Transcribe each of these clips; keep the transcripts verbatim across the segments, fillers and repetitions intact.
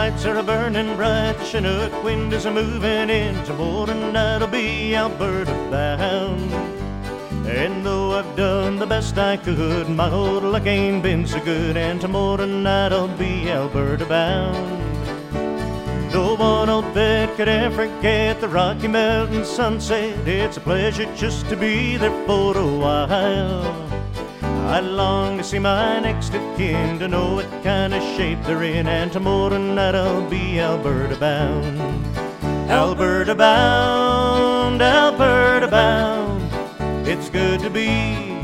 lights are a-burning bright, the Chinook wind is a-moving in. Tomorrow night I'll be Alberta bound. And though I've done the best I could, my old luck ain't been so good. And tomorrow night I'll be Alberta bound. No one I'll bet could ever forget the Rocky Mountain sunset. It's a pleasure just to be there for a while. I long to see my next of kin, to know what kind of shape they're in. And tomorrow night I'll be Alberta bound. Alberta bound, Alberta bound. It's good to be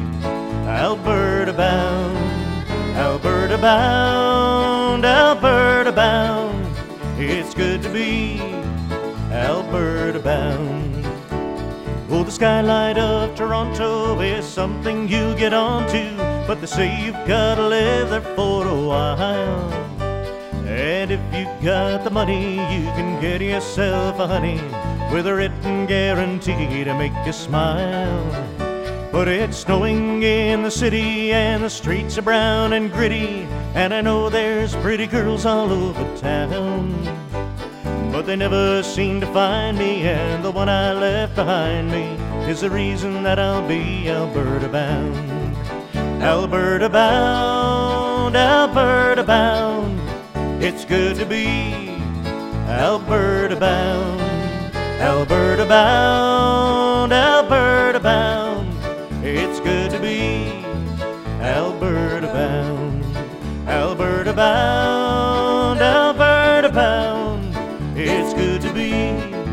Alberta bound. Alberta bound, Alberta bound. It's good to be Alberta bound. Oh, the skyline of Toronto is something you get onto, but they say you've gotta live there for a while. And if you got the money, you can get yourself a honey with a written guarantee to make you smile. But it's snowing in the city and the streets are brown and gritty, and I know there's pretty girls all over town, but they never seem to find me, and the one I left behind me is the reason that I'll be Alberta bound. Alberta bound, Alberta bound. It's good to be Alberta bound. Alberta bound, Alberta bound. It's good to be Alberta bound. Alberta bound, Alberta bound. It's good to be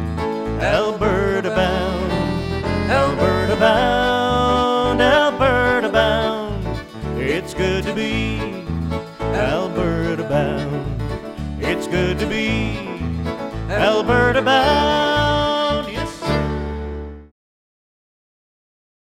Alberta bound. Alberta bound, Alberta bound. It's good to be Alberta bound. It's good to be Alberta bound.